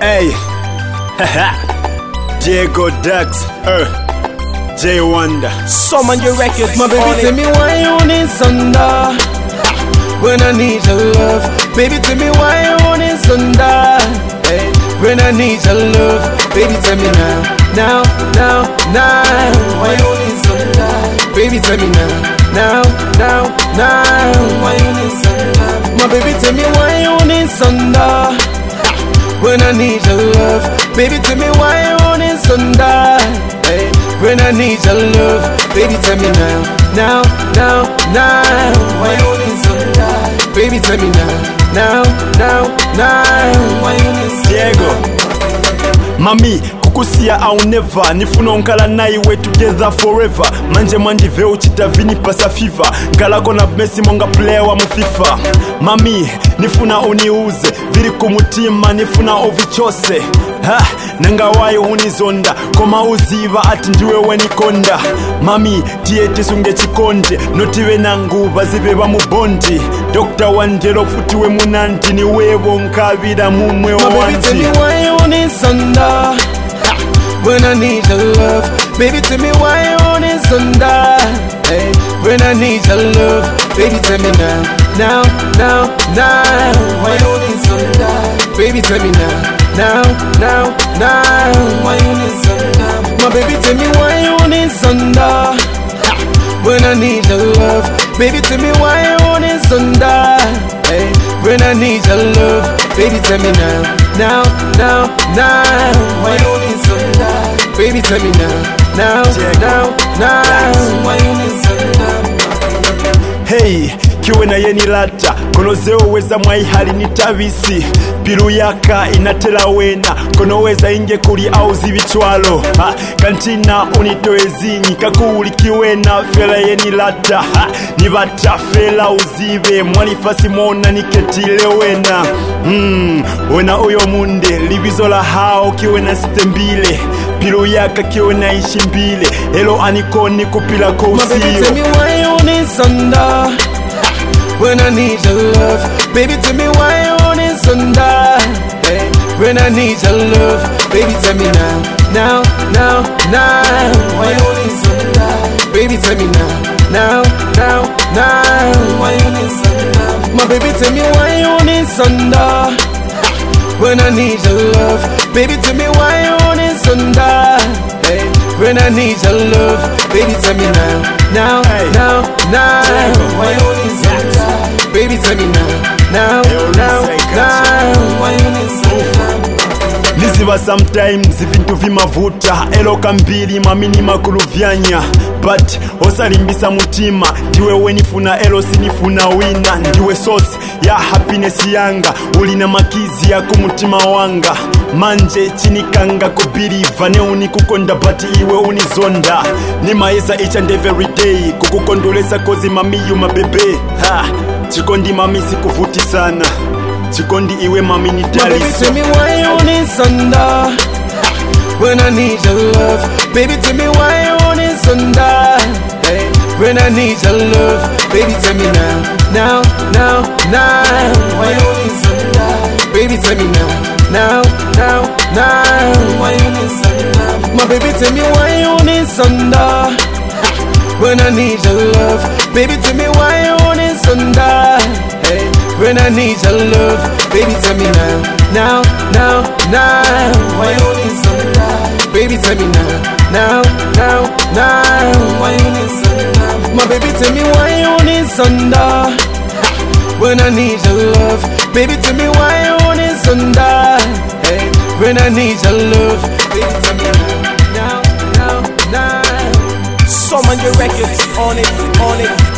Hey, Diego Dax, J Wonder. Summon your records. My baby, tell me why you need thunder when I need your love. Baby, tell me why you need thunder when I need your love. Baby, tell me now. Why you need thunder? Baby, tell me now. Why you need thunder? My baby, tell me why you need thunder when I need your love. Baby, tell me why you need thunder when I need your love. Baby, tell me now. Why you need thunder? Baby, tell me now. Why you need Diego Mami, kukusia au never. Nifuna unkala na iwe together forever. Manje mandive uchita vini pasa FIFA. Ngalako na Messi monga player wa mufifa. Mami, nifuna uniuze vili kumutima, nifuna ovichose. Nanga wayo unizonda koma uziva ati ndiwe wenikonda. Mami, tiete sunge chikonde notiwe nangu bazive ba mubondi. Dr. Wandelo futiwe munanti ni wewo nkabira mumwe wanti. My baby, tell me why you need thunder when I need your love. Baby, tell me why you need thunder when I need your love. Baby, tell me now. Why you need thunder? Baby, tell me now. Why you need thunder? My baby, tell me why you need thunder when I need your love. Baby, tell me why you need thunder when I need your love. Baby, tell me now. Why you need thunder? Baby, tell me now. Why you need thunder? Hey, kiwe na yeni lata konozeo weza mwaihali ni tabisi. Pilu yaka inatela wena konoweza inge kuri au zibichwalo. Kantina unitoe zinyi kakuli kiwena fela yeni lata. Nibata fela uzibe mwalifasi mona niketile wena. Wena uyo munde libizo la hao kiwe na stembile. Pilu yaka kiwe na ishimbile. Elo anikoni kupila kwa usio. My baby, tell me why you need thunder when I need your love. Baby, tell me why you need thunder when I need your love. Baby, tell me now. Why you need thunder? Baby, tell me now. Why you need thunder? My baby, tell me why you need thunder when I need your love. Baby, tell me why you need thunder when I need your love. Baby, tell me now. Why you need thunder? Baby, tell me now. Why you need thunder? Niziva sometimes vintu vimavuta elo kambili mamini makulu vyanya. But osalimbisa mutima ndiwe wenifuna elo sinifuna wina. Ndiwe source ya happiness yanga ulina makizi ya kumutima wanga. Manje chinikanga kubiriva ne unikukonda but iwe unizonda. Ni maesa each and every day kukukondolesa kozi mami you mabebe. Chikondi mami sikuvuti sana. Chikondi iwe mami ni daliso. My baby, tell me why you need thunder when I need your love. Baby, tell me why you need thunder when I need your love. Baby, tell me now. Why you need thunder? Baby, tell me now. Why you need thunder? My baby, tell me why you need thunder when I need your love. Baby, tell me why you need thunder when I need your love. Baby, tell me now. Why you need thunder? Baby, tell me now. Why you need thunder? My baby, tell me why you need thunder when I need your love. Baby, tell me why you need thunder when I need your love. Baby, tell me now. Summon your records on it.